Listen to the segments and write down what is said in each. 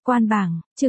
Quan bảng, chương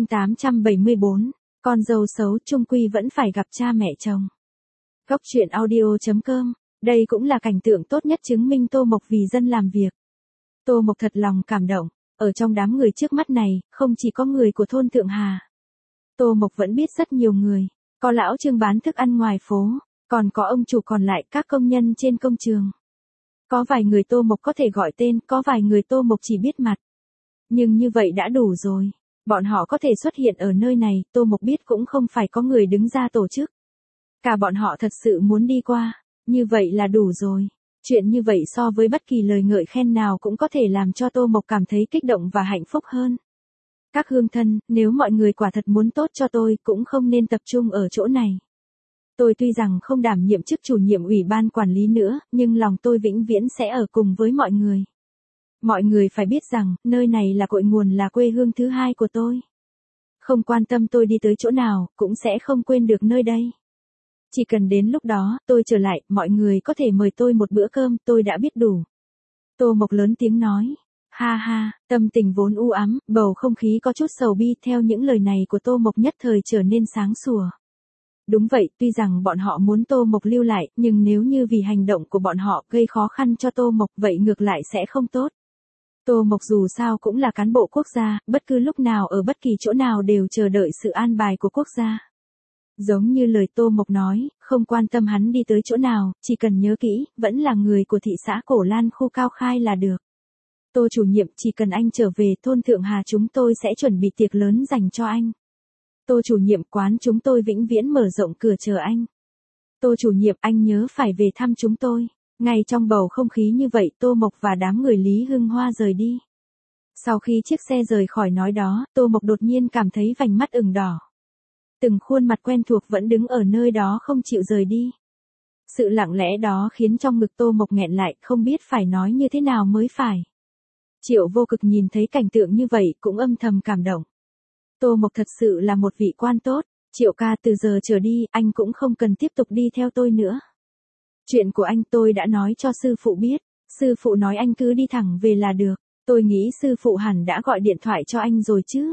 874, con dâu xấu chung quy vẫn phải gặp cha mẹ chồng. Góc truyện audio.com, đây cũng là cảnh tượng tốt nhất chứng minh Tô Mộc vì dân làm việc. Tô Mộc thật lòng cảm động, ở trong đám người trước mắt này, không chỉ có người của thôn Thượng Hà. Tô Mộc vẫn biết rất nhiều người, có lão Trương bán thức ăn ngoài phố, còn có ông chủ, còn lại các công nhân trên công trường. Có vài người Tô Mộc có thể gọi tên, có vài người Tô Mộc chỉ biết mặt. Nhưng như vậy đã đủ rồi. Bọn họ có thể xuất hiện ở nơi này, Tô Mộc biết cũng không phải có người đứng ra tổ chức. Cả bọn họ thật sự muốn đi qua, như vậy là đủ rồi. Chuyện như vậy so với bất kỳ lời ngợi khen nào cũng có thể làm cho Tô Mộc cảm thấy kích động và hạnh phúc hơn. Các hương thân, nếu mọi người quả thật muốn tốt cho tôi cũng không nên tập trung ở chỗ này. Tôi tuy rằng không đảm nhiệm chức chủ nhiệm ủy ban quản lý nữa, nhưng lòng tôi vĩnh viễn sẽ ở cùng với mọi người. Mọi người phải biết rằng, nơi này là cội nguồn, là quê hương thứ hai của tôi. Không quan tâm tôi đi tới chỗ nào, cũng sẽ không quên được nơi đây. Chỉ cần đến lúc đó, tôi trở lại, mọi người có thể mời tôi một bữa cơm, tôi đã biết đủ. Tô Mộc lớn tiếng nói. Ha ha, tâm tình vốn u ám, bầu không khí có chút sầu bi theo những lời này của Tô Mộc nhất thời trở nên sáng sủa. Đúng vậy, tuy rằng bọn họ muốn Tô Mộc lưu lại, nhưng nếu như vì hành động của bọn họ gây khó khăn cho Tô Mộc, vậy ngược lại sẽ không tốt. Tô Mộc dù sao cũng là cán bộ quốc gia, bất cứ lúc nào ở bất kỳ chỗ nào đều chờ đợi sự an bài của quốc gia. Giống như lời Tô Mộc nói, không quan tâm hắn đi tới chỗ nào, chỉ cần nhớ kỹ, vẫn là người của thị xã Cổ Lan khu Cao Khai là được. Tô chủ nhiệm, chỉ cần anh trở về thôn Thượng Hà chúng tôi sẽ chuẩn bị tiệc lớn dành cho anh. Tô chủ nhiệm, quán chúng tôi vĩnh viễn mở rộng cửa chờ anh. Tô chủ nhiệm, anh nhớ phải về thăm chúng tôi. Ngay trong bầu không khí như vậy, Tô Mộc và đám người Lý Hưng Hoa rời đi. Sau khi chiếc xe rời khỏi nói đó, Tô Mộc đột nhiên cảm thấy vành mắt ửng đỏ. Từng khuôn mặt quen thuộc vẫn đứng ở nơi đó không chịu rời đi. Sự lặng lẽ đó khiến trong ngực Tô Mộc nghẹn lại, không biết phải nói như thế nào mới phải. Triệu Vô Cực nhìn thấy cảnh tượng như vậy cũng âm thầm cảm động. Tô Mộc thật sự là một vị quan tốt. Triệu ca, từ giờ trở đi, anh cũng không cần tiếp tục đi theo tôi nữa. Chuyện của anh tôi đã nói cho sư phụ biết. Sư phụ nói anh cứ đi thẳng về là được. Tôi nghĩ sư phụ hẳn đã gọi điện thoại cho anh rồi chứ.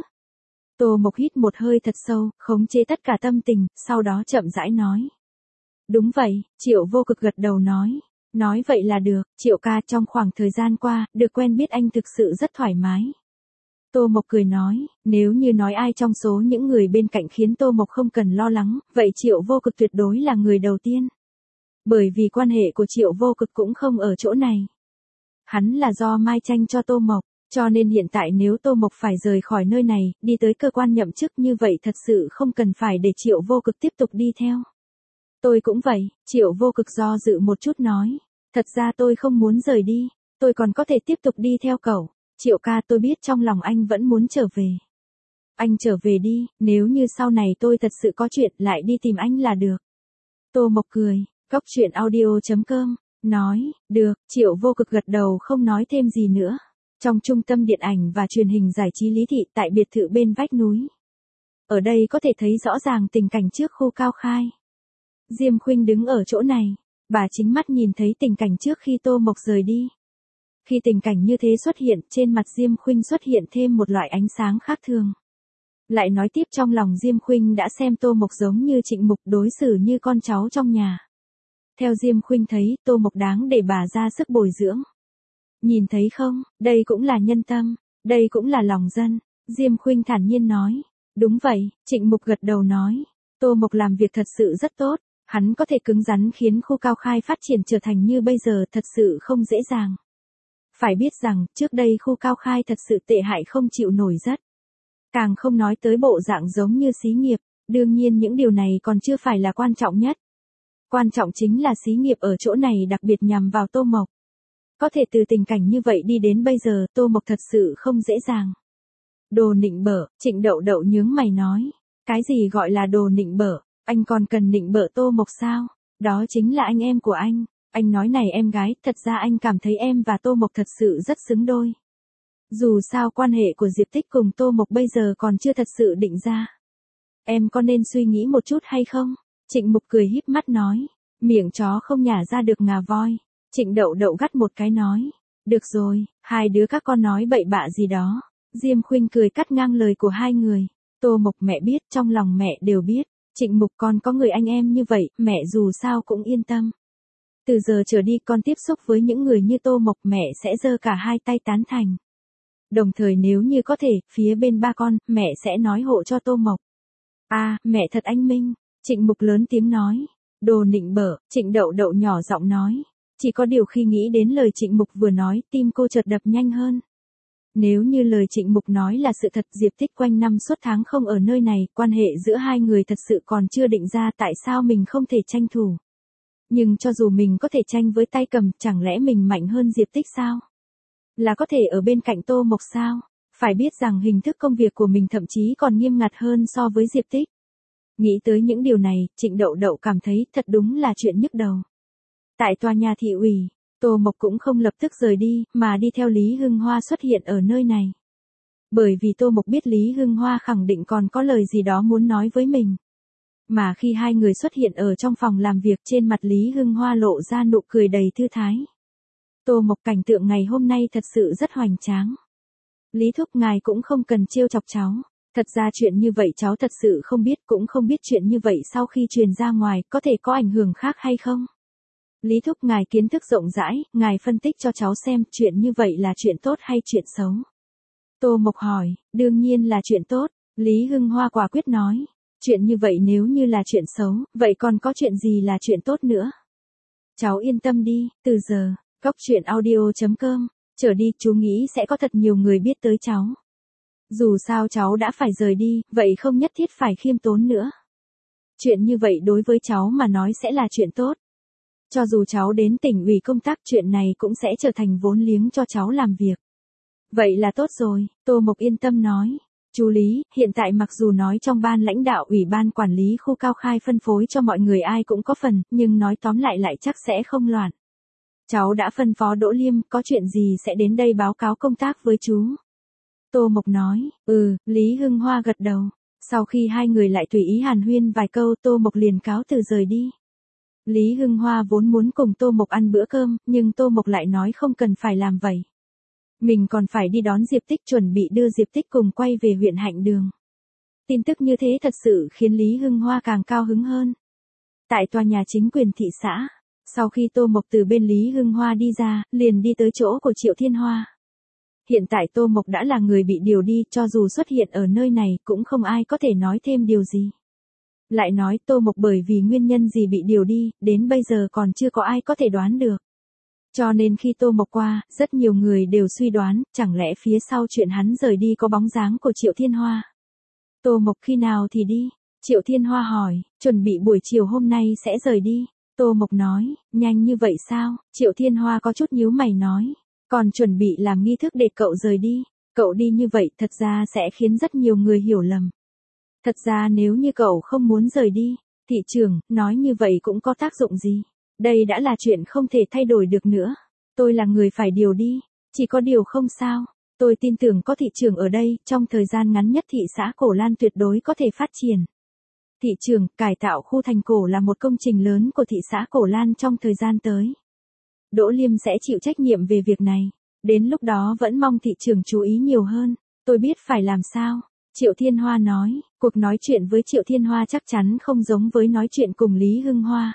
Tô Mộc hít một hơi thật sâu, khống chế tất cả tâm tình, sau đó chậm rãi nói. Đúng vậy, Triệu Vô Cực gật đầu nói. Nói vậy là được, Triệu ca, trong khoảng thời gian qua, được quen biết anh thực sự rất thoải mái. Tô Mộc cười nói, nếu như nói ai trong số những người bên cạnh khiến Tô Mộc không cần lo lắng, vậy Triệu Vô Cực tuyệt đối là người đầu tiên. Bởi vì quan hệ của Triệu Vô Cực cũng không ở chỗ này. Hắn là do Mai tranh cho Tô Mộc, cho nên hiện tại nếu Tô Mộc phải rời khỏi nơi này, đi tới cơ quan nhậm chức như vậy thật sự không cần phải để Triệu Vô Cực tiếp tục đi theo. Tôi cũng vậy, Triệu Vô Cực do dự một chút nói, thật ra tôi không muốn rời đi, tôi còn có thể tiếp tục đi theo cậu. Triệu ca, tôi biết trong lòng anh vẫn muốn trở về. Anh trở về đi, nếu như sau này tôi thật sự có chuyện lại đi tìm anh là được. Tô Mộc cười, góc truyện audio.com, nói, được, Triệu Vô Cực gật đầu không nói thêm gì nữa. Trong trung tâm điện ảnh và truyền hình giải trí Lý Thị tại biệt thự bên vách núi. Ở đây có thể thấy rõ ràng tình cảnh trước khu Cao Khai. Diêm Khuynh đứng ở chỗ này, bà chính mắt nhìn thấy tình cảnh trước khi Tô Mộc rời đi. Khi tình cảnh như thế xuất hiện, trên mặt Diêm Khuynh xuất hiện thêm một loại ánh sáng khác thường. Lại nói tiếp, trong lòng Diêm Khuynh đã xem Tô Mộc giống như Trịnh Mục, đối xử như con cháu trong nhà. Theo Diêm Khuynh thấy, Tô Mộc đáng để bà ra sức bồi dưỡng. Nhìn thấy không, đây cũng là nhân tâm, đây cũng là lòng dân. Diêm Khuynh thản nhiên nói. Đúng vậy, Trịnh Mục gật đầu nói. Tô Mộc làm việc thật sự rất tốt, hắn có thể cứng rắn khiến khu Cao Khai phát triển trở thành như bây giờ thật sự không dễ dàng. Phải biết rằng, trước đây khu Cao Khai thật sự tệ hại không chịu nổi rất. Càng không nói tới bộ dạng giống như xí nghiệp, đương nhiên những điều này còn chưa phải là quan trọng nhất. Quan trọng chính là xí nghiệp ở chỗ này đặc biệt nhằm vào Tô Mộc. Có thể từ tình cảnh như vậy đi đến bây giờ, Tô Mộc thật sự không dễ dàng. Đồ nịnh bợ, Trịnh Đậu Đậu nhướng mày nói. Cái gì gọi là đồ nịnh bợ, anh còn cần nịnh bợ Tô Mộc sao? Đó chính là anh em của anh. Anh nói này em gái, thật ra anh cảm thấy em và Tô Mộc thật sự rất xứng đôi. Dù sao quan hệ của Diệp Tích cùng Tô Mộc bây giờ còn chưa thật sự định ra. Em có nên suy nghĩ một chút hay không? Trịnh Mục cười híp mắt nói. Miệng chó không nhả ra được ngà voi. Trịnh Đậu Đậu gắt một cái nói. Được rồi, hai đứa các con nói bậy bạ gì đó. Diêm Khuynh cười cắt ngang lời của hai người. Tô Mộc mẹ biết, trong lòng mẹ đều biết. Trịnh Mục con có người anh em như vậy, mẹ dù sao cũng yên tâm. Từ giờ trở đi con tiếp xúc với những người như Tô Mộc mẹ sẽ giơ cả hai tay tán thành. Đồng thời nếu như có thể, phía bên ba con, mẹ sẽ nói hộ cho Tô Mộc. À, mẹ thật anh minh. Trịnh Mục lớn tiếng nói. Đồ nịnh bợ, Trịnh Đậu Đậu nhỏ giọng nói. Chỉ có điều khi nghĩ đến lời Trịnh Mục vừa nói, tim cô chợt đập nhanh hơn. Nếu như lời Trịnh Mục nói là sự thật, Diệp Tích quanh năm suốt tháng không ở nơi này, quan hệ giữa hai người thật sự còn chưa định ra, tại sao mình không thể tranh thủ. Nhưng cho dù mình có thể tranh với tay cầm, chẳng lẽ mình mạnh hơn Diệp Tích sao? Là có thể ở bên cạnh Tô Mộc sao? Phải biết rằng hình thức công việc của mình thậm chí còn nghiêm ngặt hơn so với Diệp Tích. Nghĩ tới những điều này, Trịnh Đậu Đậu cảm thấy thật đúng là chuyện nhức đầu. Tại tòa nhà thị ủy, Tô Mộc cũng không lập tức rời đi, mà đi theo Lý Hưng Hoa xuất hiện ở nơi này. Bởi vì Tô Mộc biết Lý Hưng Hoa khẳng định còn có lời gì đó muốn nói với mình. Mà khi hai người xuất hiện ở trong phòng làm việc, trên mặt Lý Hưng Hoa lộ ra nụ cười đầy thư thái. Tô Mộc, cảnh tượng ngày hôm nay thật sự rất hoành tráng. Lý thúc, ngài cũng không cần trêu chọc cháu. Thật ra chuyện như vậy cháu thật sự không biết, cũng không biết chuyện như vậy sau khi truyền ra ngoài có thể có ảnh hưởng khác hay không. Lý thúc, ngài kiến thức rộng rãi, ngài phân tích cho cháu xem chuyện như vậy là chuyện tốt hay chuyện xấu. Tô Mộc hỏi. Đương nhiên là chuyện tốt. Lý Hưng Hoa quả quyết nói. Chuyện như vậy nếu như là chuyện xấu, vậy còn có chuyện gì là chuyện tốt nữa? Cháu yên tâm đi, từ giờ, Góc Chuyện Audio.com trở đi chú nghĩ sẽ có thật nhiều người biết tới cháu. Dù sao cháu đã phải rời đi, vậy không nhất thiết phải khiêm tốn nữa. Chuyện như vậy đối với cháu mà nói sẽ là chuyện tốt. Cho dù cháu đến tỉnh ủy công tác, chuyện này cũng sẽ trở thành vốn liếng cho cháu làm việc. Vậy là tốt rồi, Tô Mộc yên tâm nói. Chú Lý, hiện tại mặc dù nói trong ban lãnh đạo ủy ban quản lý khu Cao Khai phân phối cho mọi người ai cũng có phần, nhưng nói tóm lại chắc sẽ không loạn. Cháu đã phân phó Đỗ Liêm, có chuyện gì sẽ đến đây báo cáo công tác với chú. Tô Mộc nói. Lý Hưng Hoa gật đầu. Sau khi hai người lại tùy ý hàn huyên vài câu, Tô Mộc liền cáo từ rời đi. Lý Hưng Hoa vốn muốn cùng Tô Mộc ăn bữa cơm, nhưng Tô Mộc lại nói không cần phải làm vậy. Mình còn phải đi đón Diệp Tích, chuẩn bị đưa Diệp Tích cùng quay về huyện Hạnh Đường. Tin tức như thế thật sự khiến Lý Hưng Hoa càng cao hứng hơn. Tại tòa nhà chính quyền thị xã, sau khi Tô Mộc từ bên Lý Hưng Hoa đi ra, liền đi tới chỗ của Triệu Thiên Hoa. Hiện tại Tô Mộc đã là người bị điều đi, cho dù xuất hiện ở nơi này cũng không ai có thể nói thêm điều gì. Lại nói Tô Mộc bởi vì nguyên nhân gì bị điều đi, đến bây giờ còn chưa có ai có thể đoán được. Cho nên khi Tô Mộc qua, rất nhiều người đều suy đoán, chẳng lẽ phía sau chuyện hắn rời đi có bóng dáng của Triệu Thiên Hoa. Tô Mộc khi nào thì đi? Triệu Thiên Hoa hỏi. Chuẩn bị buổi chiều hôm nay sẽ rời đi. Tô Mộc nói. Nhanh như vậy sao? Triệu Thiên Hoa có chút nhíu mày nói. Còn chuẩn bị làm nghi thức để cậu rời đi. Cậu đi như vậy thật ra sẽ khiến rất nhiều người hiểu lầm. Thật ra nếu như cậu không muốn rời đi, thị trưởng, nói như vậy cũng có tác dụng gì? Đây đã là chuyện không thể thay đổi được nữa. Tôi là người phải điều đi. Chỉ có điều không sao. Tôi tin tưởng có thị trưởng ở đây, trong thời gian ngắn nhất thị xã Cổ Lan tuyệt đối có thể phát triển. Thị trưởng, cải tạo khu thành cổ là một công trình lớn của thị xã Cổ Lan trong thời gian tới. Đỗ Liêm sẽ chịu trách nhiệm về việc này. Đến lúc đó vẫn mong thị trưởng chú ý nhiều hơn. Tôi biết phải làm sao. Triệu Thiên Hoa nói. Cuộc nói chuyện với Triệu Thiên Hoa chắc chắn không giống với nói chuyện cùng Lý Hưng Hoa.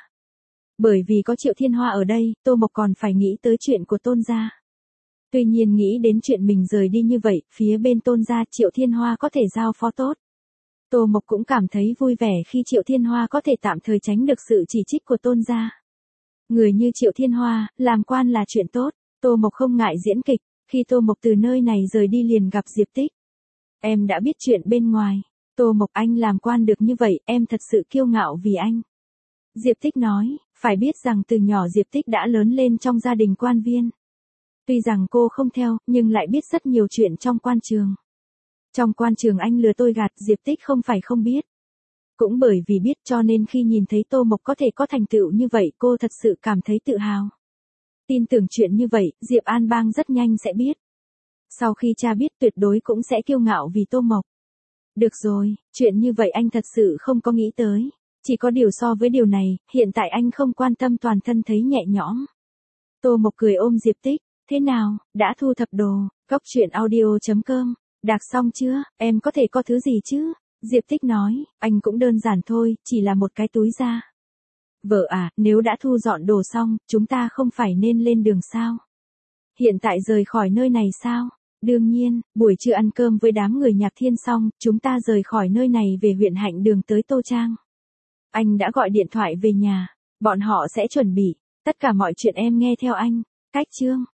Bởi vì có Triệu Thiên Hoa ở đây, Tô Mộc còn phải nghĩ tới chuyện của Tôn gia. Tuy nhiên nghĩ đến chuyện mình rời đi như vậy, phía bên Tôn gia Triệu Thiên Hoa có thể giao phó tốt. Tô Mộc cũng cảm thấy vui vẻ khi Triệu Thiên Hoa có thể tạm thời tránh được sự chỉ trích của Tôn gia. Người như Triệu Thiên Hoa, làm quan là chuyện tốt. Tô Mộc không ngại diễn kịch. Khi Tô Mộc từ nơi này rời đi liền gặp Diệp Tích. Em đã biết chuyện bên ngoài. Tô Mộc, anh làm quan được như vậy, em thật sự kiêu ngạo vì anh. Diệp Tích nói. Phải biết rằng từ nhỏ Diệp Tích đã lớn lên trong gia đình quan viên. Tuy rằng cô không theo, nhưng lại biết rất nhiều chuyện trong quan trường. Trong quan trường anh lừa tôi gạt, Diệp Tích không phải không biết. Cũng bởi vì biết cho nên khi nhìn thấy Tô Mộc có thể có thành tựu như vậy, cô thật sự cảm thấy tự hào. Tin tưởng chuyện như vậy, Diệp An Bang rất nhanh sẽ biết. Sau khi cha biết tuyệt đối cũng sẽ kiêu ngạo vì Tô Mộc. Được rồi, chuyện như vậy anh thật sự không có nghĩ tới. Chỉ có điều so với điều này, hiện tại anh không quan tâm, toàn thân thấy nhẹ nhõm. Tô Mộc cười ôm Diệp Tích. Thế nào, đã thu thập đồ? Góc Chuyện Audio.com Đạc xong chưa, em có thể có thứ gì chứ? Diệp Tích nói, anh cũng đơn giản thôi, chỉ là một cái túi da. Vợ à, nếu đã thu dọn đồ xong, chúng ta không phải nên lên đường sao? Hiện tại rời khỏi nơi này sao? Đương nhiên, buổi trưa ăn cơm với đám người Nhạc Thiên xong, chúng ta rời khỏi nơi này về huyện Hạnh Đường tới Tô Trang. Anh đã gọi điện thoại về nhà, bọn họ sẽ chuẩn bị, tất cả mọi chuyện em nghe theo anh. Cách chương